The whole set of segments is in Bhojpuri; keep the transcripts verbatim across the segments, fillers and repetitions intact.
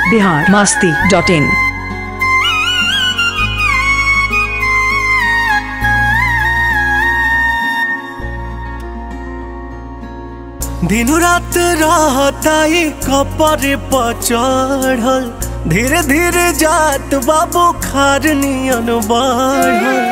बिहार मस्ती डॉट इन। दिन रात रहताई कपरे पर चढ़ल, धीरे धीरे जात बाबू खार नियन बढ़ल।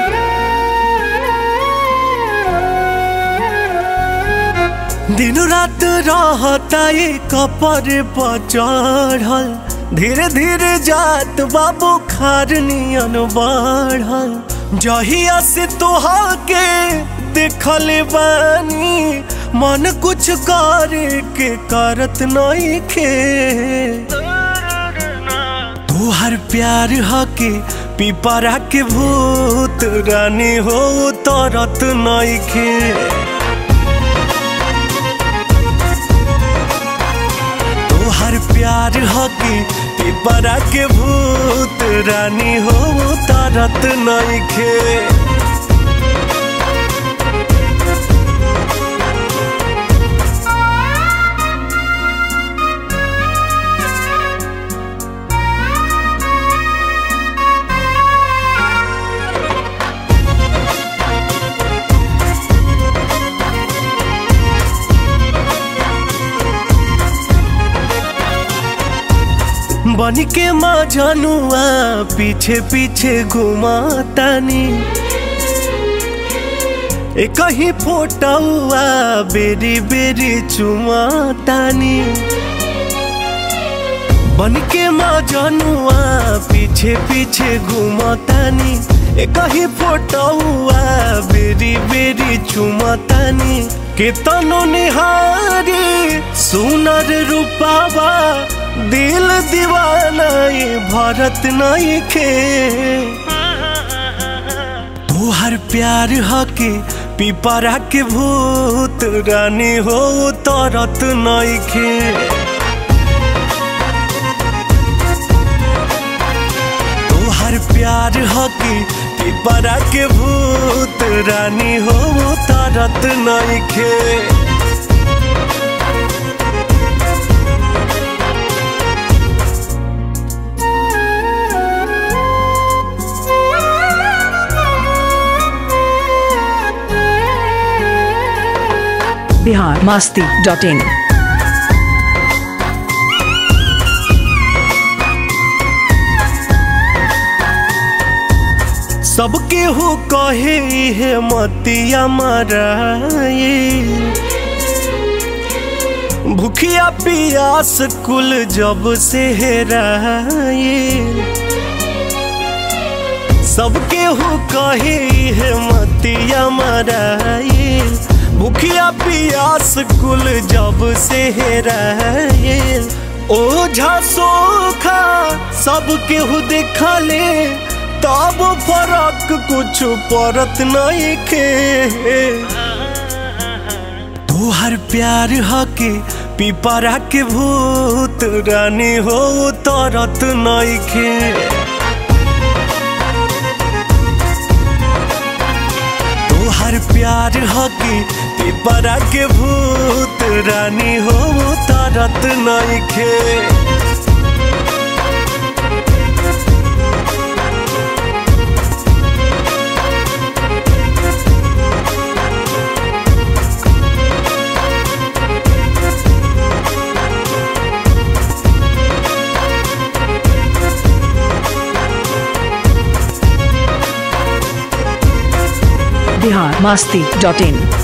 दिन रात रहताई कपरे पर चढ़ल, धीरे धीरे जात बाबू खार नियन बढ़ल। जहिया से तोहा के देखल बानी मन कुछ करे के करत नहीं खे। तोहर प्यार हके पिपरा के भूत रानी हो तरत नहीं खे। तोहर प्यार हके पिपरा के भूत रानी हो तरत नहीं खे। बन के माँ जनुआ पीछे पीछे घुमातानी, एक ही फोटुआ बेरी बेरी चुमातानी। बन के माँ जनुआ पीछे पीछे घुमातानी, एक ही फोटुआ बेरी बेरी चुमातानी। केतनो निहारी सुनर रूपावा दिल दीवाना ये भरत नहीं खे। तोहर प्यार हके पिपरा के भूत रानी हो तरत नहीं खे। तोहर प्यार हके पिपरा के भूत रानी हो तरत नहीं खे। Bihar Masti dot in. सबके हो कहे है मतिया मराए, भूखिया पियास कुल जब से हेराए। सबके हो कहे है मतिया मराए, भूखिया पियास कुल जब से हेराए। ओझा सोखा सबके हो देखले तब फरक कुछ परत नहीं खे। तोहर प्यार हके पिपरा के भूत रानी हो तरत नहीं खे। तोहर प्यार हके पिपरा के भूत रानी हो तरत नहीं खे। बिहार मस्ती डॉट इन।